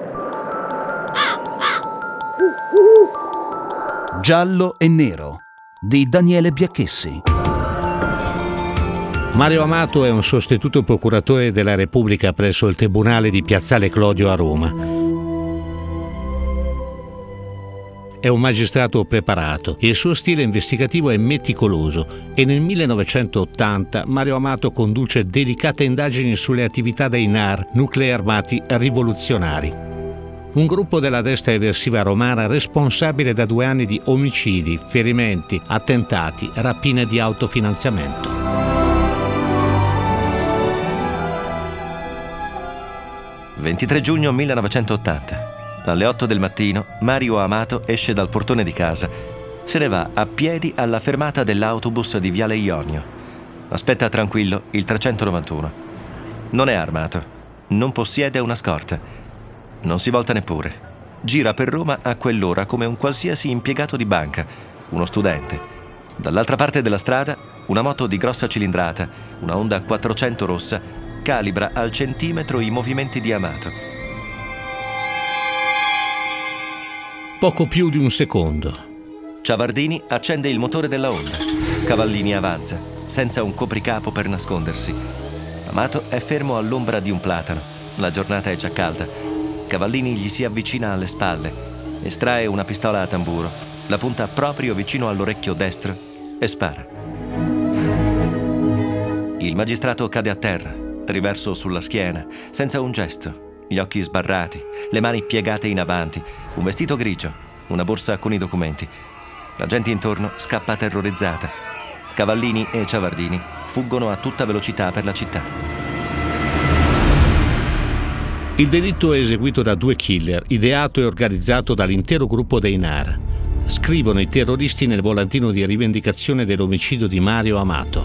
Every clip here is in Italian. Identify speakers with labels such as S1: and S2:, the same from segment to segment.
S1: Giallo e nero di Daniele Biacchessi.
S2: Mario Amato è un sostituto procuratore della Repubblica presso il Tribunale di Piazzale Clodio a Roma. È un magistrato preparato, il suo stile investigativo è meticoloso e nel 1980 Mario Amato conduce delicate indagini sulle attività dei NAR, nuclei armati rivoluzionari. Un gruppo della destra eversiva romana responsabile da 2 anni di omicidi, ferimenti, attentati, rapine di autofinanziamento.
S3: «23 giugno 1980. Alle 8 del mattino Mario Amato esce dal portone di casa. Se ne va a piedi alla fermata dell'autobus di Viale Ionio. Aspetta tranquillo il 391. Non è armato, non possiede una scorta. Non si volta neppure. Gira per Roma a quell'ora come un qualsiasi impiegato di banca, uno studente. Dall'altra parte della strada, una moto di grossa cilindrata, una Honda 400 rossa, calibra al centimetro i movimenti di Amato.
S2: Poco più di un secondo.
S3: Ciavardini accende il motore della Honda. Cavallini avanza, senza un copricapo per nascondersi. Amato è fermo all'ombra di un platano. La giornata è già calda. Cavallini gli si avvicina alle spalle, estrae una pistola a tamburo, la punta proprio vicino all'orecchio destro e spara. Il magistrato cade a terra, riverso sulla schiena, senza un gesto, gli occhi sbarrati, le mani piegate in avanti, un vestito grigio, una borsa con i documenti. La gente intorno scappa terrorizzata. Cavallini e Ciavardini fuggono a tutta velocità per la città.
S2: Il delitto è eseguito da 2 killer, ideato e organizzato dall'intero gruppo dei NAR. Scrivono i terroristi nel volantino di rivendicazione dell'omicidio di Mario Amato.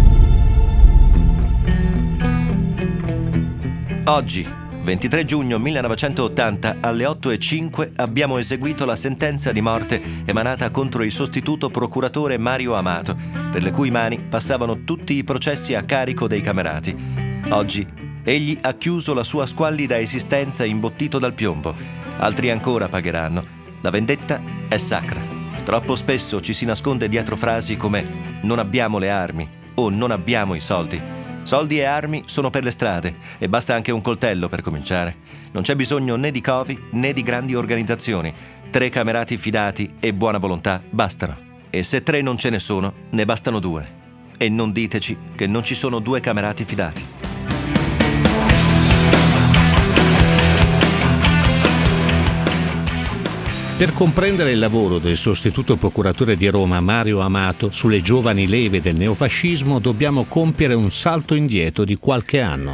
S3: Oggi, 23 giugno 1980, alle 8:05 abbiamo eseguito la sentenza di morte emanata contro il sostituto procuratore Mario Amato, per le cui mani passavano tutti i processi a carico dei camerati. Oggi egli ha chiuso la sua squallida esistenza imbottito dal piombo. Altri ancora pagheranno. La vendetta è sacra. Troppo spesso ci si nasconde dietro frasi come «non abbiamo le armi» o «non abbiamo i soldi». Soldi e armi sono per le strade e basta anche un coltello per cominciare. Non c'è bisogno né di covi né di grandi organizzazioni. 3 camerati fidati e buona volontà bastano. E se 3 non ce ne sono, ne bastano 2. E non diteci che non ci sono 2 camerati fidati.
S2: Per comprendere il lavoro del sostituto procuratore di Roma Mario Amato sulle giovani leve del neofascismo dobbiamo compiere un salto indietro di qualche anno.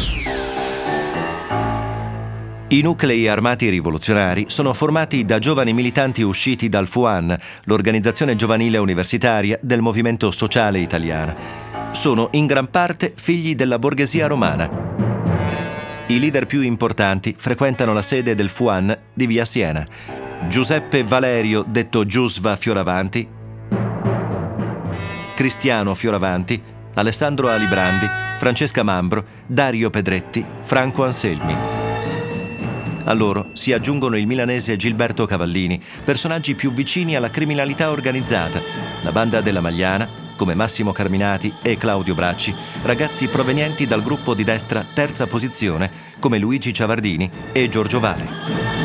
S3: I nuclei armati rivoluzionari sono formati da giovani militanti usciti dal FUAN, l'organizzazione giovanile universitaria del movimento sociale italiano. Sono in gran parte figli della borghesia romana. I leader più importanti frequentano la sede del FUAN di via Siena. Giuseppe Valerio, detto Giusva Fioravanti, Cristiano Fioravanti, Alessandro Alibrandi, Francesca Mambro, Dario Pedretti, Franco Anselmi. A loro si aggiungono il milanese Gilberto Cavallini, personaggi più vicini alla criminalità organizzata, la banda della Magliana, come Massimo Carminati e Claudio Bracci, ragazzi provenienti dal gruppo di destra Terza Posizione, come Luigi Ciavardini e Giorgio Vale.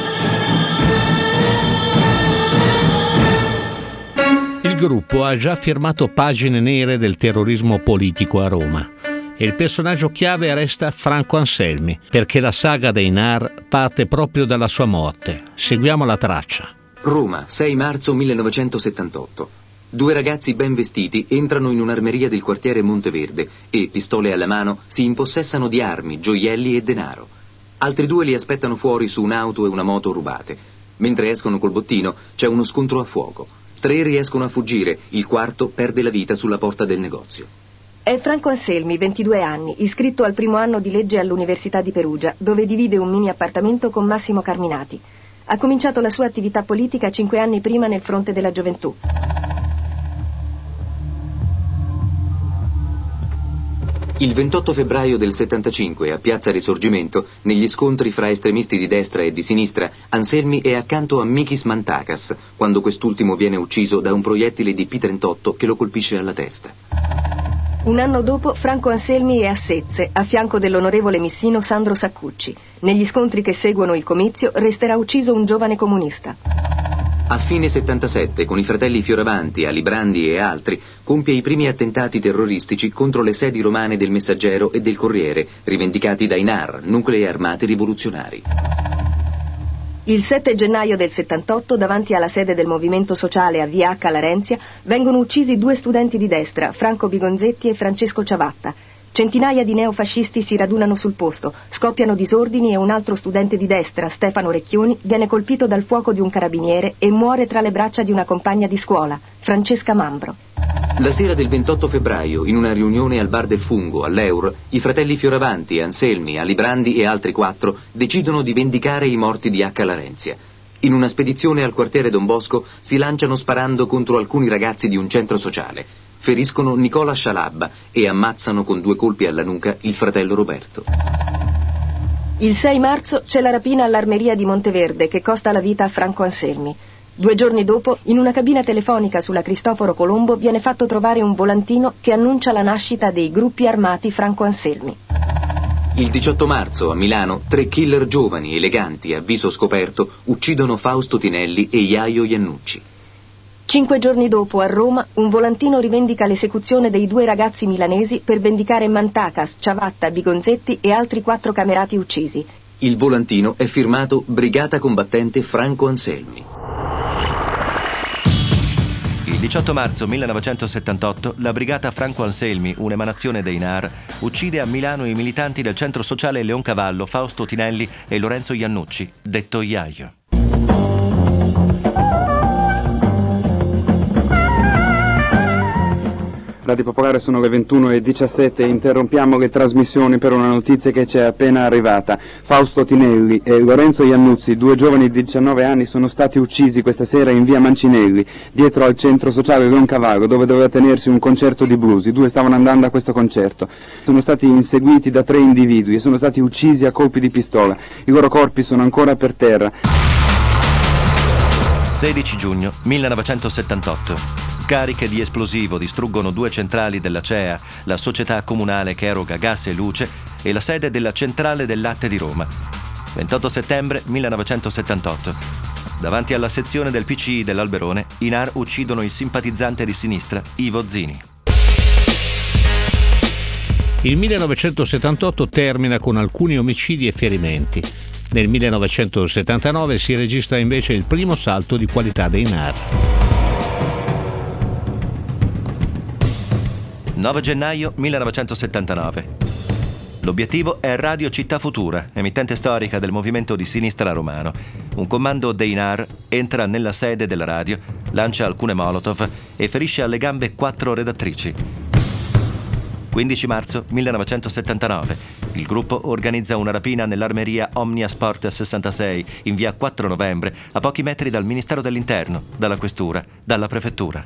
S2: Il gruppo ha già firmato pagine nere del terrorismo politico a Roma e il personaggio chiave resta Franco Anselmi, perché la saga dei NAR parte proprio dalla sua morte. Seguiamo la traccia.
S4: Roma, 6 marzo 1978. 2 ragazzi ben vestiti entrano in un'armeria del quartiere Monteverde e, pistole alla mano, si impossessano di armi, gioielli e denaro. Altri 2 li aspettano fuori su un'auto e una moto rubate. Mentre escono col bottino c'è uno scontro a fuoco. 3 riescono a fuggire, il 4 perde la vita sulla porta del negozio.
S5: È Franco Anselmi, 22 anni, iscritto al primo anno di legge all'Università di Perugia, dove divide un mini appartamento con Massimo Carminati. Ha cominciato la sua attività politica 5 anni prima nel Fronte della Gioventù.
S4: Il 28 febbraio del 75, a Piazza Risorgimento, negli scontri fra estremisti di destra e di sinistra, Anselmi è accanto a Mikis Mantakas, quando quest'ultimo viene ucciso da un proiettile di P-38 che lo colpisce alla testa.
S5: Un anno dopo, Franco Anselmi è a Sezze, a fianco dell'onorevole missino Sandro Saccucci. Negli scontri che seguono il comizio, resterà ucciso un giovane comunista.
S4: A fine 77, con i fratelli Fioravanti, Alibrandi e altri, compie i primi attentati terroristici contro le sedi romane del Messaggero e del Corriere, rivendicati dai NAR, nuclei armati rivoluzionari.
S5: Il 7 gennaio del 78, davanti alla sede del Movimento Sociale a Via H. Larenzia, vengono uccisi 2 studenti di destra, Franco Bigonzetti e Francesco Ciavatta. Centinaia di neofascisti si radunano sul posto, scoppiano disordini e un altro studente di destra, Stefano Recchioni, viene colpito dal fuoco di un carabiniere e muore tra le braccia di una compagna di scuola, Francesca Mambro.
S4: La sera del 28 febbraio, in una riunione al bar del Fungo, all'Eur, i fratelli Fioravanti, Anselmi, Alibrandi e altri 4 decidono di vendicare i morti di H. Larenzia. In una spedizione al quartiere Don Bosco si lanciano sparando contro alcuni ragazzi di un centro sociale. Feriscono Nicola Scialabba e ammazzano con 2 colpi alla nuca il fratello Roberto.
S5: Il 6 marzo c'è la rapina all'Armeria di Monteverde che costa la vita a Franco Anselmi. 2 giorni dopo, in una cabina telefonica sulla Cristoforo Colombo viene fatto trovare un volantino che annuncia la nascita dei gruppi armati Franco Anselmi.
S4: Il 18 marzo, a Milano, 3 killer giovani, eleganti, a viso scoperto, uccidono Fausto Tinelli e Iaio Iannucci.
S5: 5 giorni dopo, a Roma, un volantino rivendica l'esecuzione dei 2 ragazzi milanesi per vendicare Mantakas, Ciavatta, Bigonzetti e altri 4 camerati uccisi.
S4: Il volantino è firmato Brigata Combattente Franco Anselmi.
S3: Il 18 marzo 1978 la Brigata Franco Anselmi, un'emanazione dei NAR, uccide a Milano i militanti del centro sociale Leoncavallo, Fausto Tinelli e Lorenzo Iannucci, detto Iaio.
S6: Radio Popolare, sono le 21:17 e interrompiamo le trasmissioni per una notizia che ci è appena arrivata. Fausto Tinelli e Lorenzo Iannuzzi, 2 giovani di 19 anni, sono stati uccisi questa sera in via Mancinelli, dietro al centro sociale Leoncavallo, dove doveva tenersi un concerto di blues. I 2 stavano andando a questo concerto. Sono stati inseguiti da 3 individui e sono stati uccisi a colpi di pistola. I loro corpi sono ancora per terra.
S3: 16 giugno 1978. Cariche di esplosivo distruggono 2 centrali della CEA, la società comunale che eroga gas e luce, e la sede della centrale del latte di Roma. 28 settembre 1978. Davanti alla sezione del PCI dell'Alberone, i NAR uccidono il simpatizzante di sinistra Ivo Zini.
S2: Il 1978 termina con alcuni omicidi e ferimenti. Nel 1979 si registra invece il primo salto di qualità dei NAR.
S3: 9 gennaio 1979. L'obiettivo è Radio Città Futura, emittente storica del movimento di sinistra romano. Un comando dei NAR entra nella sede della radio, lancia alcune molotov e ferisce alle gambe 4 redattrici. 15 marzo 1979. Il gruppo organizza una rapina nell'armeria Omnia Sport 66 in via 4 novembre, a pochi metri dal Ministero dell'Interno, dalla Questura, dalla Prefettura.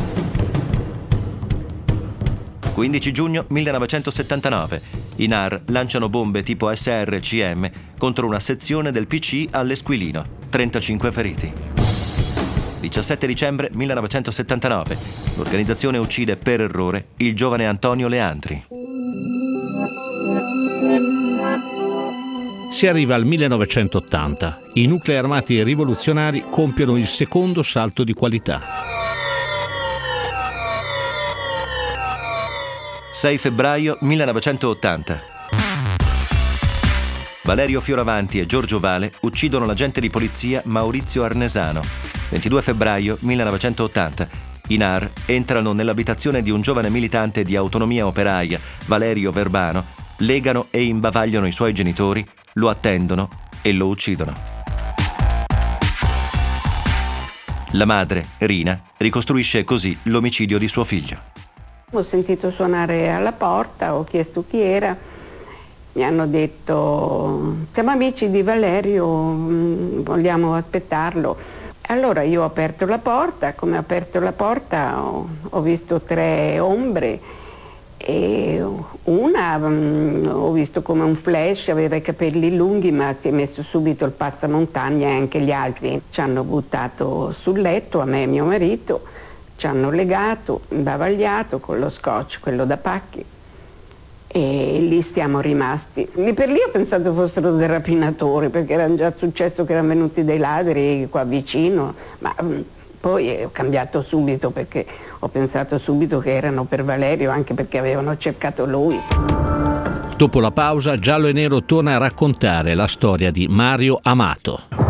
S3: 15 giugno 1979. I NAR lanciano bombe tipo SRCM contro una sezione del PCI all'Esquilino. 35 feriti. 17 dicembre 1979. L'organizzazione uccide per errore il giovane Antonio Leandri.
S2: Si arriva al 1980. I nuclei armati rivoluzionari compiono il secondo salto di qualità.
S3: 6 febbraio 1980. Valerio Fioravanti e Giorgio Vale uccidono l'agente di polizia Maurizio Arnesano. 22 febbraio 1980. I NAR entrano nell'abitazione di un giovane militante di Autonomia Operaia, Valerio Verbano, legano e imbavagliano i suoi genitori, lo attendono e lo uccidono. La madre, Rina, ricostruisce così l'omicidio di suo figlio.
S7: Ho sentito suonare alla porta, ho chiesto chi era, mi hanno detto siamo amici di Valerio, vogliamo aspettarlo. Allora io ho aperto la porta, come ho aperto la porta ho visto 3 ombre E una ho visto come un flash, aveva i capelli lunghi ma si è messo subito il passamontagna e anche gli altri ci hanno buttato sul letto, a me e mio marito, ci hanno legato, imbavagliato con lo scotch, quello da pacchi, e lì siamo rimasti. Lì per lì ho pensato fossero dei rapinatori, perché era già successo che erano venuti dei ladri qua vicino, ma poi ho cambiato subito, perché ho pensato subito che erano per Valerio, anche perché avevano cercato lui.
S2: Dopo la pausa, Giallo e Nero torna a raccontare la storia di Mario Amato.